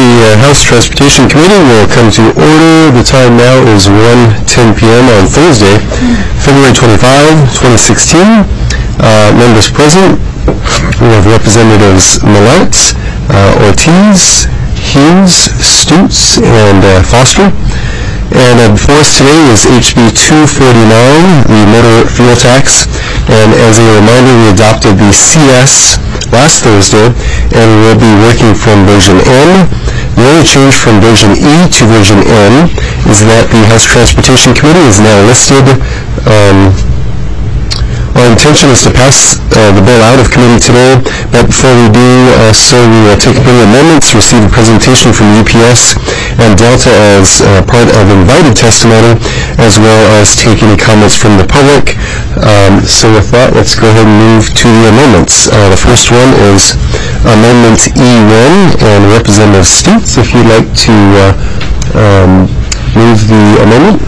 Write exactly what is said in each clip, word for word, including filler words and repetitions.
The uh, House Transportation Committee will come to order. The time now is one ten p m on Thursday, February twenty-fifth, twenty sixteen. Uh, members present, we have Representatives Millett, uh, Ortiz, Hughes, Stutz, and uh, Foster. And uh, before us today is H B two forty-nine, the motor fuel tax. And as a reminder, we adopted the C S last Thursday, and we will be working from version N. The only change from version E to version N is that the House Transportation Committee is now listed. Um, Our intention is to pass uh, the bill out of committee today, but before we do uh, so, we will take bill amendments, receive a presentation from U P S and Delta as uh, part of invited testimony, as well as take any comments from the public. Um, so with that, let's go ahead and move to the amendments. Uh, the first one is Amendment E one, and Representative Stutz, if you'd like to uh, um, move the amendment.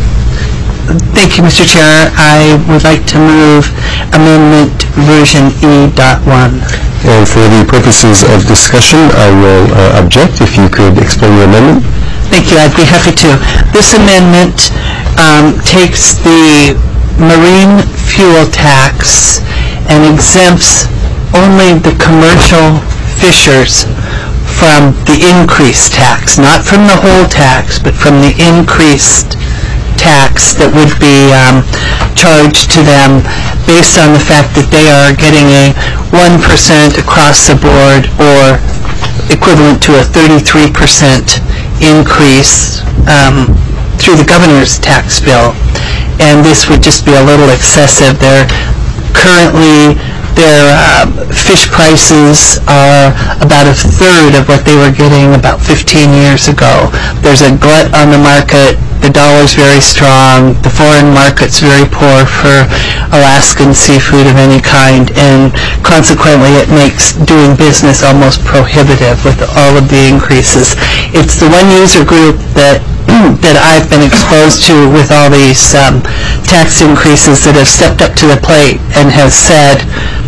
Thank you, Mister Chair. I would like to move Amendment Version E one. And for the purposes of discussion, I will uh, object if you could explain your amendment. Thank you. I'd be happy to. This amendment um, takes the marine fuel tax and exempts only the commercial fishers from the increased tax, not from the whole tax, but from the increased tax that would be um, charged to them based on the fact that they are getting a one percent across the board, or equivalent to a thirty-three percent increase um, through the governor's tax bill. And this would just be a little excessive. They're currently Their uh, fish prices are about a third of what they were getting about fifteen years ago. There's a glut on the market. The dollar's very strong. The foreign market's very poor for Alaskan seafood of any kind, and consequently it makes doing business almost prohibitive with all of the increases. It's the one user group that that I've been exposed to with all these um, tax increases that have stepped up to the plate and have said,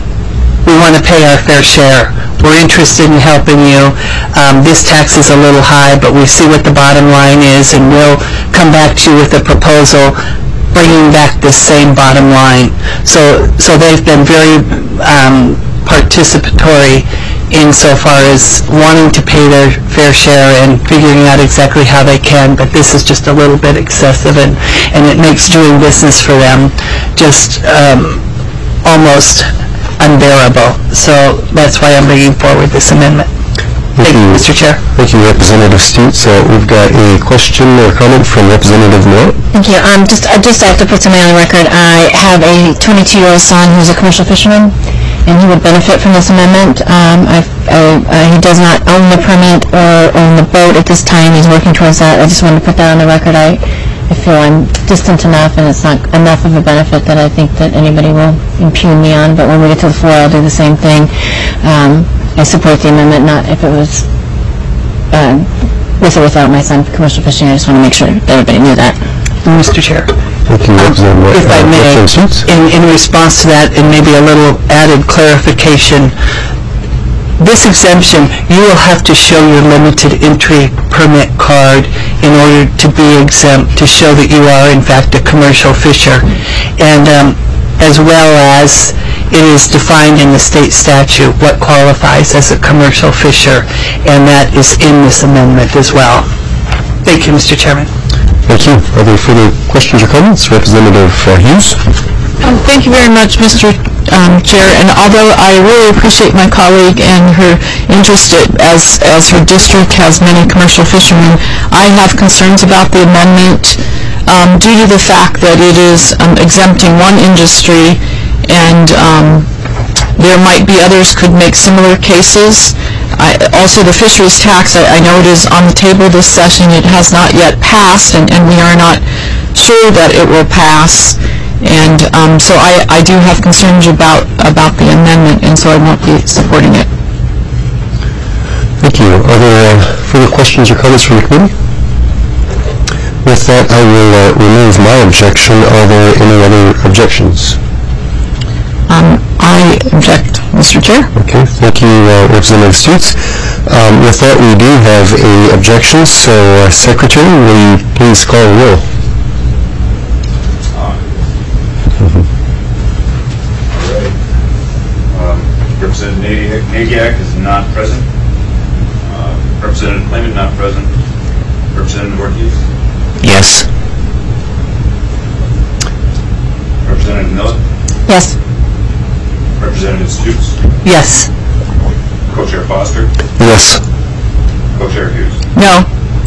we want to pay our fair share. We're interested in helping you. Um, this tax is a little high, but we see what the bottom line is, and we'll come back to you with a proposal bringing back the same bottom line. So, so they've been very um, participatory insofar as wanting to pay their fair share and figuring out exactly how they can, but this is just a little bit excessive, and, and it makes doing business for them just um, almost unbearable. So that's why I'm bringing forward this amendment. Thank, Thank you, you, Mister Chair. Thank you, Representative Stutz. Uh, we've got a question or comment from Representative Millett. Thank you. Um, just, I just have to put something on the record. I have a twenty-two-year-old son who's a commercial fisherman, and he would benefit from this amendment. Um, I've, I, uh, he does not own the permit or own the boat at this time. He's working towards that. I just wanted to put that on the record. I, I feel I'm distant enough, and it's not enough of a benefit that I think that anybody will impugn me on. But when we get to the floor, I'll do the same thing. Um, I support the amendment, not if it was uh, with or without my son for commercial fishing. I just want to make sure that everybody knew that. Mister Chair. Thank you, Representative Millett. If I may, in, in response to that, and maybe a little added clarification, this exemption, you will have to show your limited entry permit card in order to be exempt, to show that you are in fact a commercial fisher, and um, as well as it is defined in the state statute what qualifies as a commercial fisher, and that is in this amendment as well. Thank you, Mister Chairman. Thank you. Are there further questions or comments? Representative uh, Hughes. Um, thank you very much, Mister Um, Chair. And although I really appreciate my colleague and her interest as as her district has many commercial fishermen, I have concerns about the amendment um, due to the fact that it is um, exempting one industry, and um, there might be others could make similar cases. I, also, the fisheries tax, I, I know it is on the table this session. It has not yet passed, and, and we are not sure that it will pass. And um, so I, I do have concerns about, about the amendment, and so I won't be supporting it. Thank you. Are there uh, further questions or comments from the committee? With that, I will uh, remove my objection. Are there any other objections? Um, I object, Mister Chair. Okay, thank you, uh, Representative Stutz. Um, With that, we do have a objection, so uh, Secretary, will you please call the roll? Representative Nagiak is not present. Uh, Representative Clayman not present. Representative Ortiz. Yes. Representative Miller. Yes. Representative Stutes. Yes. Co-Chair Foster. Yes. Co-Chair Hughes. No.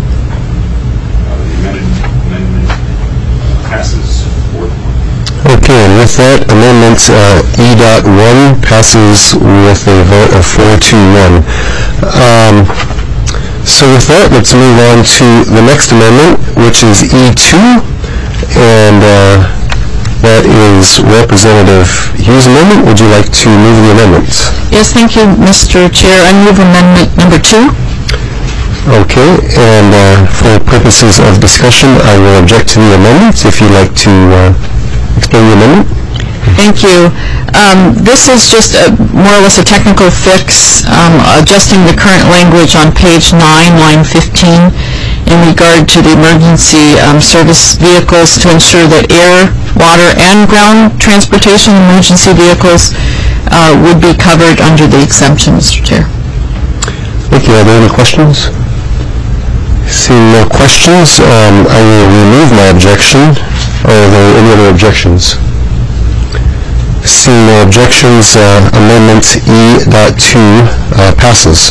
Uh, the amended amendment uh, passes four to one. Okay, and with that, amendment uh, E dot one passes with a vote of four to one. Um, so with that, let's move on to the next amendment, which is E two, and uh, that is Representative Hughes' amendment. Would you like to move the amendment? Yes, thank you, Mister Chair. I move amendment number two. Okay, and uh, for purposes of discussion, I will object to the amendment. If you'd like to uh, explain the amendment. Thank you. Um, this is just a, more or less a technical fix, um, adjusting the current language on page nine, line fifteen, in regard to the emergency um, service vehicles to ensure that air, water, and ground transportation emergency vehicles uh, would be covered under the exemption, Mister Chair. Thank you. Are there any questions? Seeing no questions, um, I will remove my objection. Are there any other objections? Seeing no objections, uh, amendment E dot two uh, passes.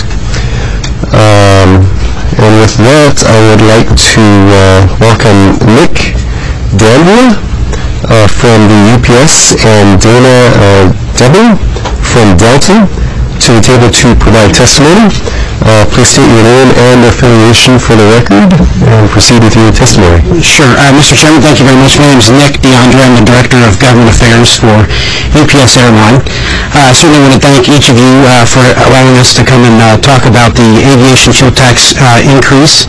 Um, and with that, I would like to uh, welcome Nick Danville uh, from the U P S and Dana uh, Debbie from Delta to the table to provide testimony. Uh, please state your name and affiliation for the record and proceed with your testimony. Sure. Uh, Mister Chairman, thank you very much. My name is Nick DeAndre. I'm the Director of Government Affairs for U P S Airline. Uh, I certainly want to thank each of you uh, for allowing us to come and uh, talk about the aviation fuel tax uh, increase.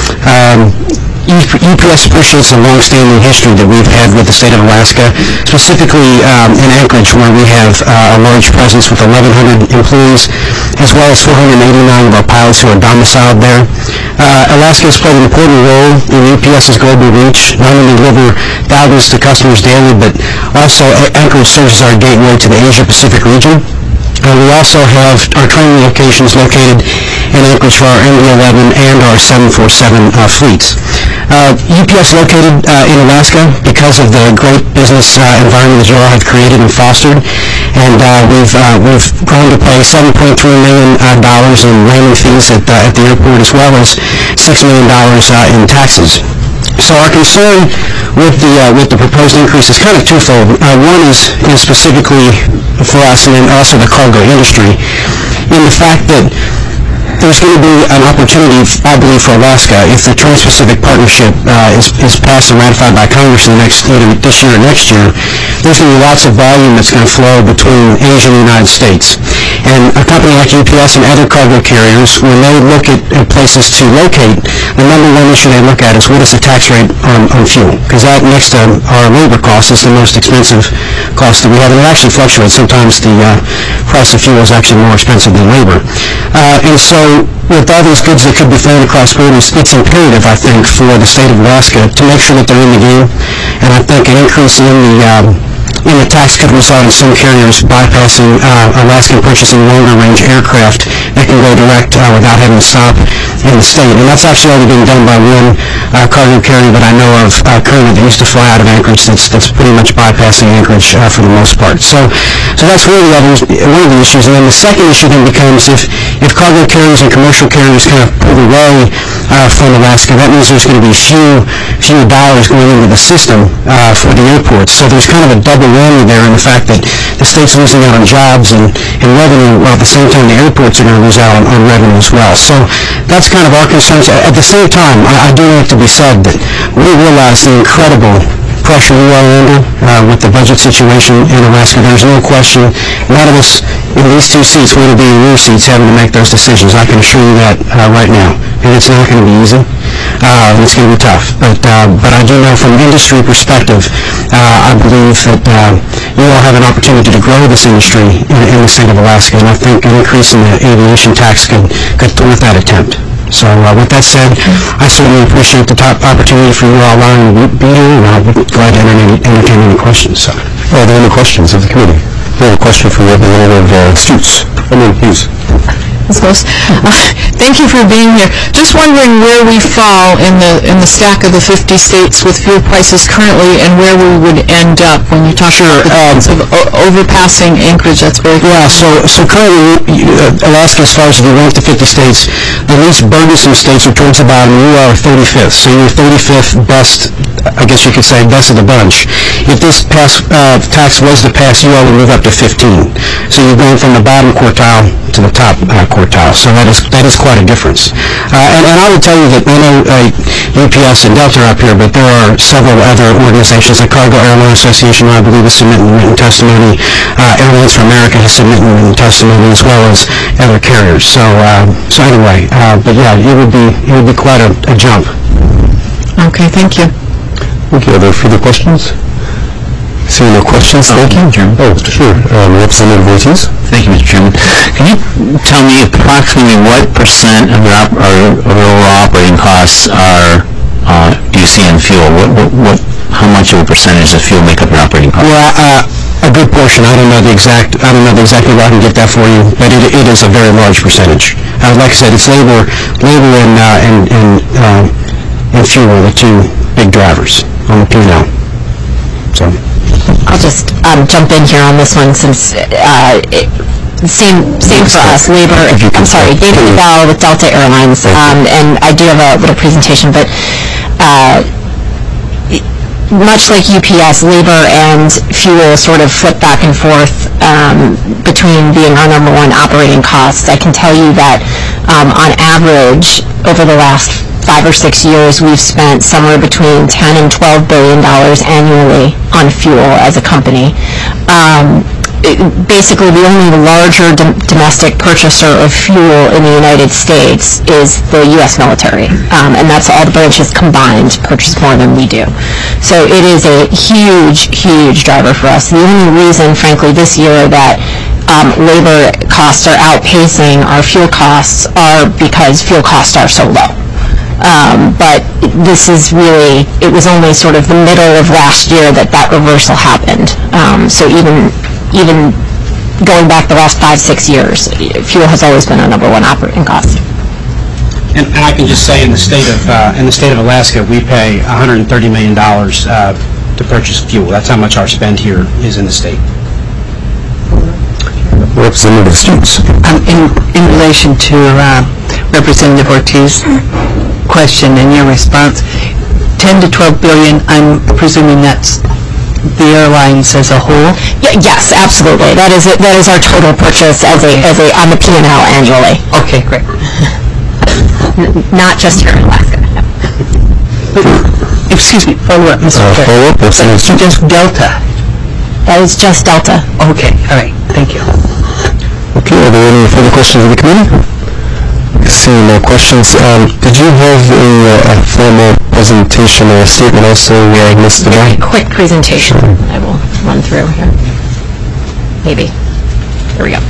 Um, U P S appreciates the long-standing history that we've had with the state of Alaska, specifically um, in Anchorage, where we have uh, a large presence with eleven hundred employees, as well as four hundred eighty-nine of our pilots who are domiciled there. Uh, Alaska has played an important role in U P S's global reach, not only deliver thousands to customers daily, but also Anchorage serves as our gateway to the Asia-Pacific region. Uh, we also have our training locations located in Anchorage for our M D eleven and our seven forty-seven uh, fleets. Uh, U P S located uh, in Alaska because of the great business uh, environment that you all have created and fostered, and uh, we've uh, we've grown to pay seven point three million dollars uh, in landing fees at, uh, at the airport, as well as six million dollars uh, in taxes. So our concern with the uh, with the proposed increase is kind of twofold. Uh, one is, is specifically for us, and then also the cargo industry, in the fact that there's going to be an opportunity, I believe, for Alaska if the Trans-Pacific Partnership uh, is, is passed and ratified by Congress in the next, either this year or next year. There's going to be lots of volume that's going to flow between Asia and the United States. And a company like U P S and other cargo carriers, when they look at, at places to locate, the number one issue they look at is what is the tax rate on, on fuel? Because that, next to our labor cost, is the most expensive cost that we have. And it actually fluctuates. Sometimes the uh, price of fuel is actually more expensive than labor. Uh, and so with all these goods that could be flown across borders, it's imperative, I think, for the state of Alaska to make sure that they're in the game. And I think an increase in the um, in the tax could result in some carriers bypassing uh, Alaska and purchasing longer-range aircraft that can go direct uh, without having to stop in the state. And that's actually already being done by one uh, cargo carrier that I know of uh, currently that used to fly out of Anchorage that's, that's pretty much bypassing Anchorage uh, for the most part. So so that's really the other, one of the issues. And then the second issue then becomes if, if cargo carriers and commercial carriers kind of pull away uh, from Alaska, that means there's going to be few, few dollars going into the system uh, for the airports. So there's kind of a double whammy there in the fact that the state's losing out on jobs and, and revenue, while at the same time the airports are going to lose out on, on revenue as well. So that's kind of our concerns. At the same time, I, I do want it to be said that we realize the incredible pressure we are under uh, with the budget situation in Alaska. There's no question. None of us in these two seats want to be in your seats having to make those decisions. I can assure you that uh, right now. And it's not going to be easy. Uh, it's going to be tough. But uh, but I do know from an industry perspective, uh, I believe that uh, you all have an opportunity to grow this industry in, in the state of Alaska, and I think an increase in the aviation tax could, could thwart that attempt. So uh, with that said, I certainly appreciate the top opportunity for you all allowing me to be here, and I'll be glad to entertain, entertain any questions. So. Are there any questions of the committee? We have a question from Representative uh, Stutes. I mean, Hughes. Miz Close. Uh, thank you for being here. Just wondering where we fall in the in the stack of the fifty states with fuel prices currently, and where we would end up when you talk Sure, about the um, o- overpassing Anchorage. That's very Yeah, so so currently, uh, Alaska, as far as if you rank the fifty states, the least burdensome states are towards the bottom. You are thirty-fifth, so you're thirty-fifth best, I guess you could say, best of the bunch. If this pass, uh, tax was to pass, you all would move up to fifteen. So you're going from the bottom quartile to the top uh, quartile. So that is that is quite a difference. Uh, and, and I will tell you that I know uh, U P S and Delta are up here, but there are several other organizations, like Cargo Airline Association, I believe, is submitting written testimony. Uh, Airlines for America has submitted written testimony, as well as other carriers. So uh, so anyway, uh, but yeah, it would be it would be quite a, a jump. Okay, thank you. Okay, are there further questions? Seeing no questions, thank you. Chairman. Oh, sure. Um, Representative Ortiz? Thank you, Mister Chairman. Can you tell me approximately what percent of your, op- or, of your overall operating costs are uh, do you see in fuel? What, what, what, how much of a percentage of fuel make up your operating costs? Well, uh, a good portion. I don't know the exact. I don't know exactly where I can get that for you, but it, it is a very large percentage. Uh, like I said, it's labor, labor and uh, and and, uh, and fuel are the two big drivers on the P and L. So. I'll just um, jump in here on this one since uh, it, same same for us, labor. I'm sorry, David DeBell with Delta Airlines, um, and I do have a little presentation, but uh, much like U P S, labor and fuel sort of flip back and forth um, between being our number one operating costs. I can tell you that um, on average, over the last five or six years, we've spent somewhere between ten and twelve billion dollars annually on fuel as a company. Um, it, basically, the only larger dom- domestic purchaser of fuel in the United States is the U S military, um, and that's all the branches combined purchase more than we do. So it is a huge, huge driver for us. The only reason, frankly, this year that um, labor costs are outpacing our fuel costs are because fuel costs are so low. Um, but this is really, it was only sort of the middle of last year that that reversal happened. Um, so even even going back the last five, six years, fuel has always been our number one operating cost. And, and I can just say, in the state of uh, in the state of Alaska, we pay one hundred thirty million dollars uh, to purchase fuel. That's how much our spend here is in the state. Representative Stutes. Um, in, in relation to uh, Representative Ortiz's question and your response, ten to twelve billion, I'm presuming that's the airlines as a whole? Yeah, yes, absolutely. That is it, that is our total purchase as a as a on the P and L annually. Okay, great. N- not just here in Alaska. Excuse me, follow up, Mister Uh, Chair. follow up, Representative That's Stutes. just Delta. That is just Delta. Okay, all right, thank you. Okay, are there any further questions of the committee? Seeing no questions, um, did you have a, uh, a formal presentation or a statement also, uh, Miz DeBell? Quick presentation. I will run through here. Maybe. There we go.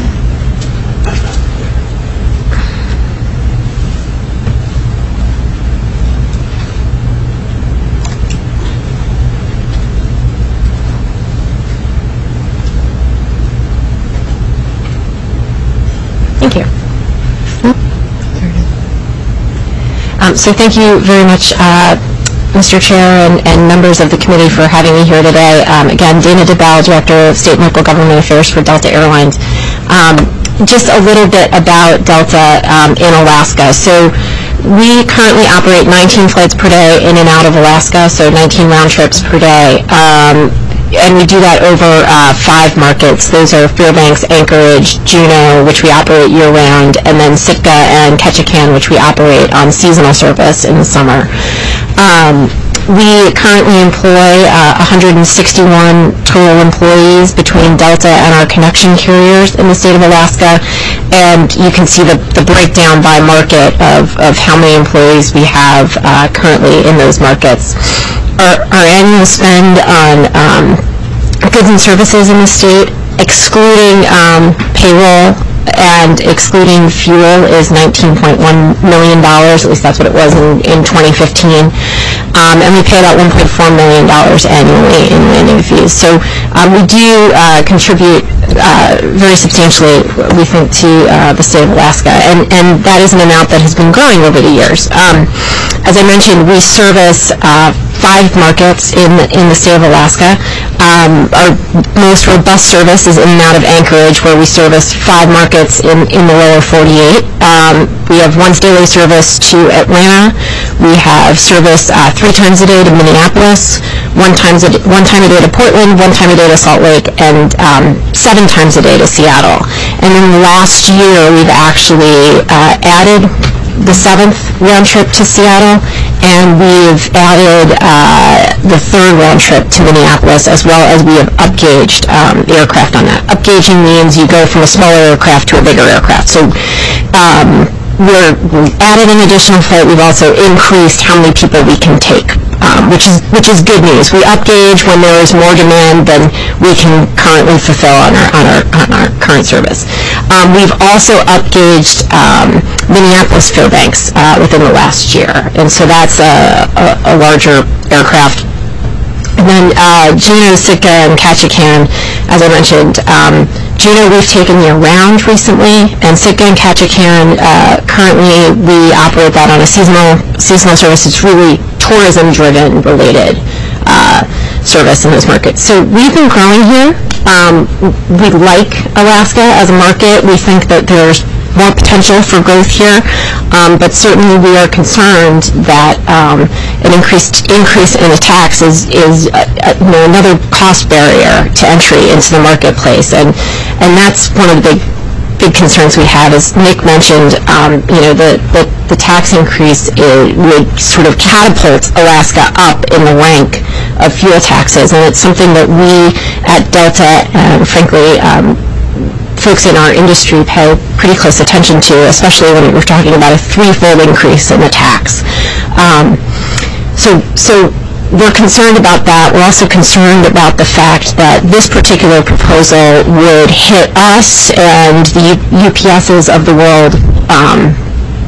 Thank you. Um, so thank you very much, uh, Mister Chair and, and members of the committee for having me here today. Um, again, Dana DeBell, Director of State and Local Government Affairs for Delta Airlines. Um, just a little bit about Delta um, in Alaska. So we currently operate nineteen flights per day in and out of Alaska, so nineteen round trips per day. Um, and we do that over uh, five markets. Those are Fairbanks, Anchorage, Juneau, which we operate year-round, and then Sitka and Ketchikan, which we operate on seasonal service in the summer. Um, we currently employ uh, one hundred sixty-one total employees between Delta and our connection carriers in the state of Alaska, and you can see the, the breakdown by market of, of how many employees we have uh, currently in those markets. Our, our annual spend on um, goods and services in the state, excluding um, payroll and excluding fuel, is nineteen point one million dollars. At least that's what it was in, in twenty fifteen. Um, and we pay about one point four million dollars annually in landing fees. So um, we do uh, contribute uh, very substantially, we think, to uh, the state of Alaska. And, and that is an amount that has been growing over the years. Um, as I mentioned, we service uh, five markets in the, in the state of Alaska. Um, our most robust service is in and out of Anchorage, where we service five markets in, in the lower forty-eight. Um, we have once daily service to Atlanta. We have service uh, three times a day to Minneapolis, one, times a, one time a day to Portland, one time a day to Salt Lake, and um, seven times a day to Seattle. And in the last year, we've actually uh, added the seventh round trip to Seattle, and we've added uh, the third round trip to Minneapolis, as well as we have upgauged um, aircraft on that. Upgauging means you go from a smaller aircraft to a bigger aircraft. So um, we're we've added an additional flight. We've also increased how many people we can take, um, which is which is good news. We upgauge when there is more demand than we can currently fulfill on our on our, on our current service. Um, we've also upgauged um, Minneapolis Fairbanks uh, within the last year, and so that's a, a, a larger aircraft. And then uh, Juneau, Sitka, and Ketchikan, as I mentioned, um, Juneau we've taken year-round recently, and Sitka and Ketchikan, uh, currently we operate that on a seasonal seasonal service. It's really tourism-driven related uh, service in those markets. So we've been growing here. Um, we like Alaska as a market. We think that there's more potential for growth here, um, but certainly we are concerned that um, an increased increase in the tax is, is uh, uh, you know, another cost barrier to entry into the marketplace, and and that's one of the big big concerns we have. As Nick mentioned, um, you know, the, the the tax increase is, would sort of catapult Alaska up in the rank of fuel taxes, and it's something that we at Delta and frankly um, folks in our industry pay pretty close attention to, especially when we're talking about a threefold increase in the tax. Um, so, so we're concerned about that. We're also concerned about the fact that this particular proposal would hit us and the U P S's of the world um,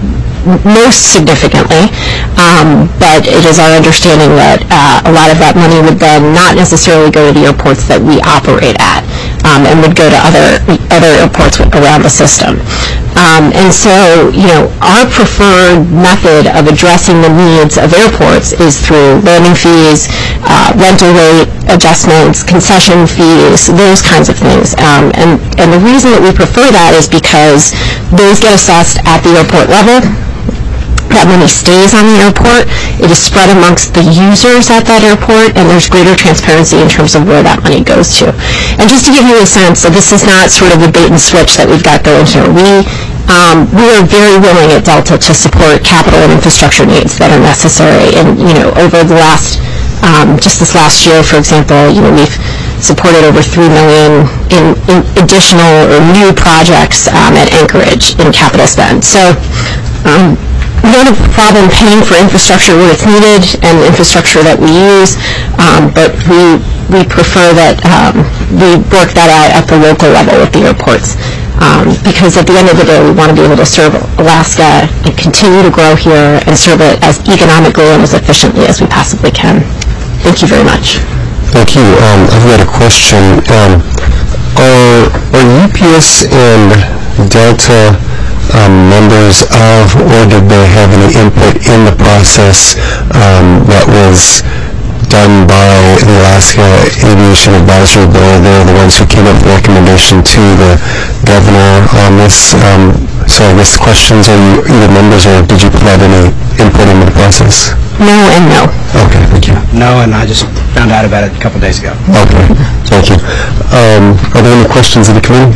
most significantly, um, but it is our understanding that uh, a lot of that money would then not necessarily go to the airports that we operate at, um, and would go to other other airports around the system. Um, and so, you know, our preferred method of addressing the needs of airports is through landing fees, uh, rental rate adjustments, concession fees, those kinds of things. Um, and, and the reason that we prefer that is because those get assessed at the airport level. That money stays on the airport. It is spread amongst the users at that airport, and there's greater transparency in terms of where that money goes to. And just to give you a sense, so this is not sort of the bait and switch that we've got going here. We um, we are very willing at Delta to support capital and infrastructure needs that are necessary. And you know, over the last um, just this last year, for example, you know, we've supported over three million in, in additional or new projects um, at Anchorage in capital spend. So. Um, We don't have a problem paying for infrastructure where it's needed and infrastructure that we use, um, but we we prefer that um, we work that out at the local level with the airports, um, because at the end of the day, we want to be able to serve Alaska and continue to grow here and serve it as economically and as efficiently as we possibly can. Thank you very much. Thank you. Um, I've got a question. Um, are, are U P S and Delta Um, members of, or did they have any input in the process um, that was done by the Alaska Aviation Advisory Board? They're the ones who came up with the recommendation to the governor on this. Um, so I guess the questions, are you either members or did you provide any input into the process? No and no. Okay, thank you. No, and I just found out about it a couple days ago. Okay, thank you. Um, are there any questions of the committee?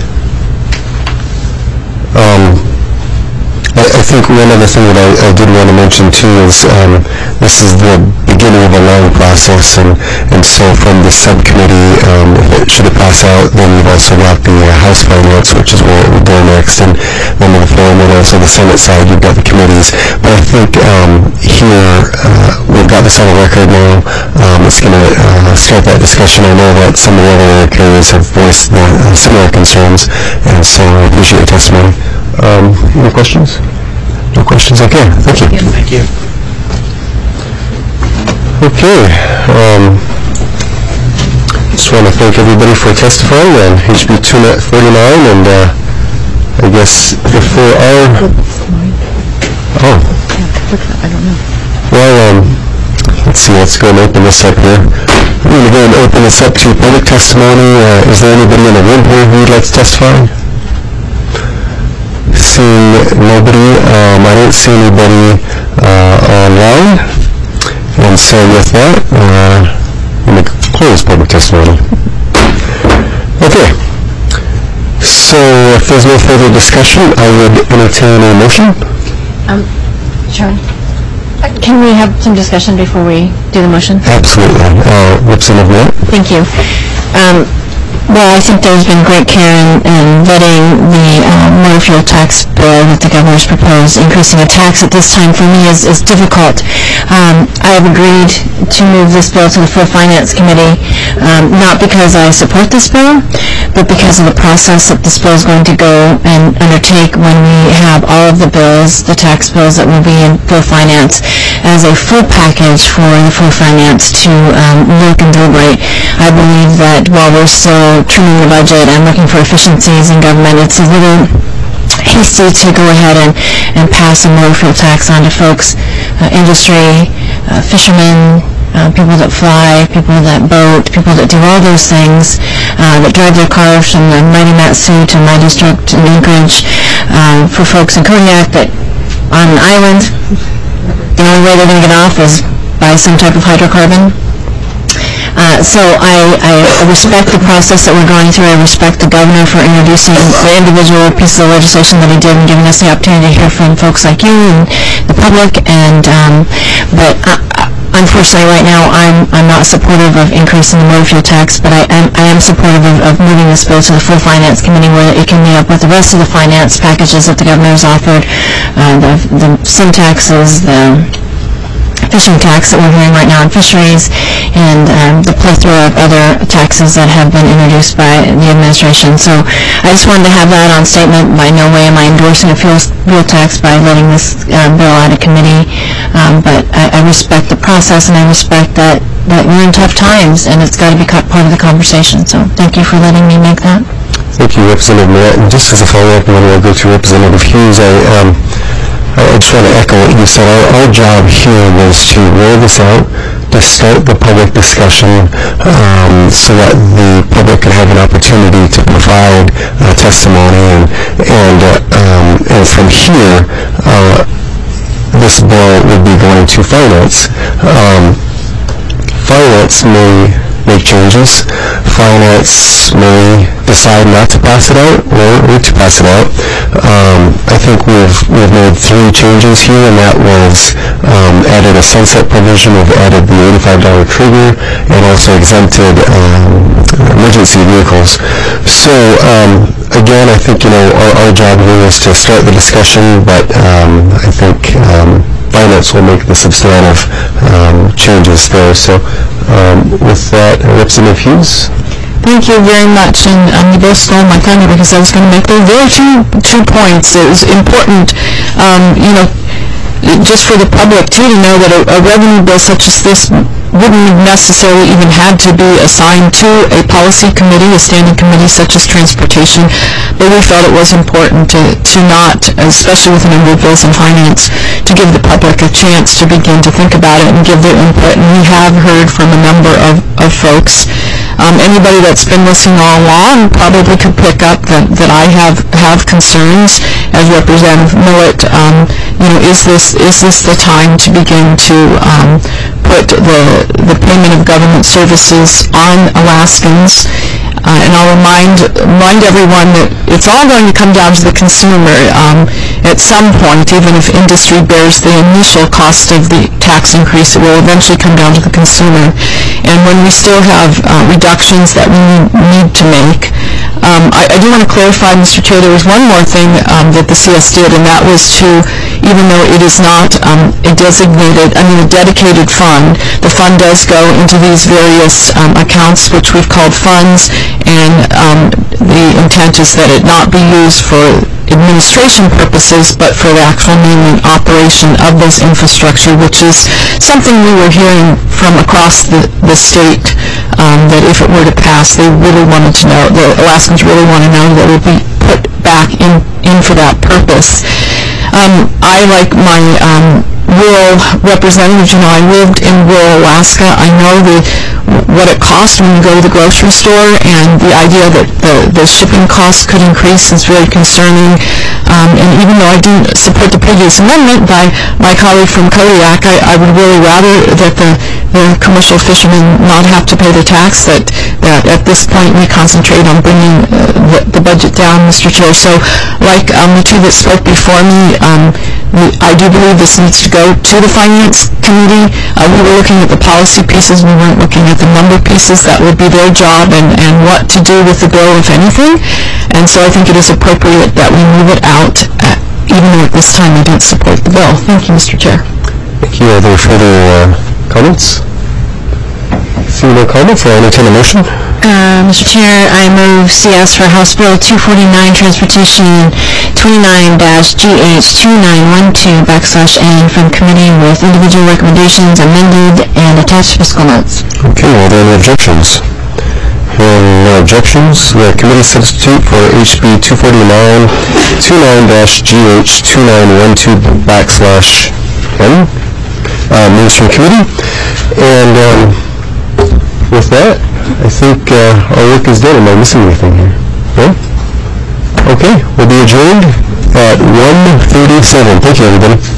Um, I, I think one other thing that I, I did want to mention too is um, this is the beginning beginning of a long process, and, and so from the subcommittee, um, if it should have passed out, then you've also got the uh, House Finance, which is where it would go next, and then on the floor, and then also the Senate side, you've got the committees. But I think um, here, uh, we've got this on the record now. Um, it's going to uh, start that discussion. I know that some of the other carriers have voiced uh, similar concerns, and so I appreciate your testimony. Um, any questions? No questions? Okay, thank you. Thank you. Okay. Um, just want to thank everybody for testifying on H B two forty-nine, and uh, I guess before our... Oh. I don't know. Well, um, let's see, let's go and open this up here. I'm going to go and open this up to public testimony. Uh, is there anybody in the room here who would like to testify? Seeing nobody, um, I don't see anybody uh, online, and so with that, uh, I'm going to close public testimony. Okay, so if there's no further discussion, I would entertain a motion. Um, Sharon, can we have some discussion before we do the motion? Absolutely. Uh, Representative Moore? Thank you. Um, Well, I think there's been great care in, in vetting the uh, motor fuel tax bill that the governor's proposed. Increasing a tax at this time for me is, is difficult. Um, I have agreed to move this bill to the full Finance Committee, um, not because I support this bill, but because of the process that this bill is going to go and undertake when we have all of the bills, the tax bills that will be in full finance, as a full package for the full finance to um, look and deliberate. I believe that while we're still trimming the budget and looking for efficiencies in government, it's a little hasty to go ahead and, and pass a motor fuel tax on to folks, uh, industry, uh, fishermen, uh, people that fly, people that boat, people that do all those things, uh, that drive their cars from the Mighty Matsu to my district in Anchorage, uh, for folks in Kodiak that on an island, the only way they're going to get off is by some type of hydrocarbon. Uh, so I, I respect the process that we're going through. I respect the governor for introducing the individual pieces of legislation that he did and giving us the opportunity to hear from folks like you and the public. And um, but uh, unfortunately, right now, I'm I'm not supportive of increasing the motor fuel tax. But I am I am supportive of, of moving this bill to the full Finance Committee, where it can meet up with the rest of the finance packages that the governor has offered, uh, the the sin taxes, the fishing tax that we're hearing right now on fisheries, and um, the plethora of other taxes that have been introduced by the administration. So I just wanted to have that on statement. By no way am I endorsing a fuel, fuel tax by letting this uh, bill out of committee, um, but I, I respect the process, and I respect that, that we're in tough times, and it's got to be part of the conversation. So thank you for letting me make that. Thank you, Representative Millett. And just as a follow-up, and then we'll go to Representative Hughes, I, um, I just want to echo what you said. Our, our job here was to roll this out, to start the public discussion, um, so that the public can have an opportunity to provide uh, testimony, and and, uh, um, and from here, uh, this bill would be going to Finance. Um, Finance may make changes. Finance may decide not to pass it out or, or to pass it out. Um, I think we've we've made three changes here, and that was um, added a sunset provision. We've added the eighty-five dollar trigger, and also exempted um, emergency vehicles. So um, again, I think you know our, our job here is to start the discussion, but um, I think um, Finance will make the substantive um, changes there. So um, with that, Representative Hughes. Thank you very much, and um, you both stole my thunder because I was going to make those very two, two points. It was important, um, you know, just for the public, too, to know that a, a revenue bill such as this wouldn't necessarily even have to be assigned to a policy committee, a standing committee such as transportation, but we felt it was important to, to not, especially with a number of bills in finance, to give the public a chance to begin to think about it and give their input. And we have heard from a number of, of folks. Um, anybody that's been listening all along probably could pick up that, that I have, have concerns as Representative Millett. Um, you know, is this is this the time to begin to um, put the the payment of government services on Alaskans? Uh, and I'll remind remind everyone that it's all going to come down to the consumer. Um, at some point, even if industry bears the initial cost of the tax increase, it will eventually come down to the consumer. And when we still have uh, reductions that we need to make, um, I, I do want to clarify, Mister Chair, there was one more thing um, that the C S did, and that was to, even though it is not um, a designated, I mean a dedicated fund, the fund does go into these various um, accounts, which we've called funds, and um, the intent is that it not be used for administration purposes, but for the actual main operation of this infrastructure, which is something we were hearing from across the, the state, um, that if it were to pass, they really wanted to know, the Alaskans really want to know that it would be put back in, in for that purpose. Um, I, like my um, rural representatives, you know, I lived in rural Alaska. I know the what it costs when you go to the grocery store, and the idea that the, the shipping costs could increase is very concerning. Um, and even though I do support the previous amendment by my colleague from Kodiak, I, I would really rather that the, the commercial fishermen not have to pay the tax, that, that at this point we concentrate on bringing uh, the, the budget down, Mister Chair. So like um, the two that spoke before me, um, we, I do believe this needs to go to the Finance Committee. Uh, we were looking at the policy pieces, we weren't looking at the number pieces. That would be their job, and, and what to do with the bill, if anything. And so I think it is appropriate that we move it out, uh, even though at this time I don't support the bill. Thank you, Mister Chair. Thank you. Are there further uh, comments? Seeing no comments, I'll entertain a motion. Uh, Mister Chair, I move C S for House Bill two forty-nine, Transportation twenty-nine G H two nine one two backslash N from committee with individual recommendations amended and attached fiscal notes. Okay, are there any objections? Hearing no objections, the committee substitute for H B two forty-nine twenty-nine G H two nine one two backslash N uh, moves from committee. And um, with that, I think uh, our work is done. Am I missing anything here? No? Okay, we'll be adjourned at one thirty-seven. Thank you, everybody.